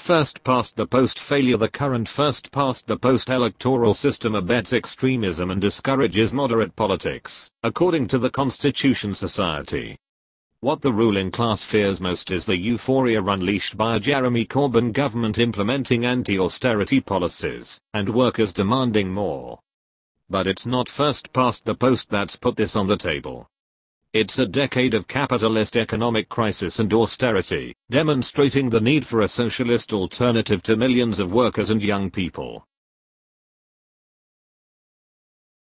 first past the post failure. The current first past the post electoral system abets extremism and discourages moderate politics, according to the Constitution Society. What the ruling class fears most is the euphoria unleashed by a Jeremy Corbyn government implementing anti-austerity policies, and workers demanding more. But it's not first past the post that's put this on the table. It's a decade of capitalist economic crisis and austerity, demonstrating the need for a socialist alternative to millions of workers and young people.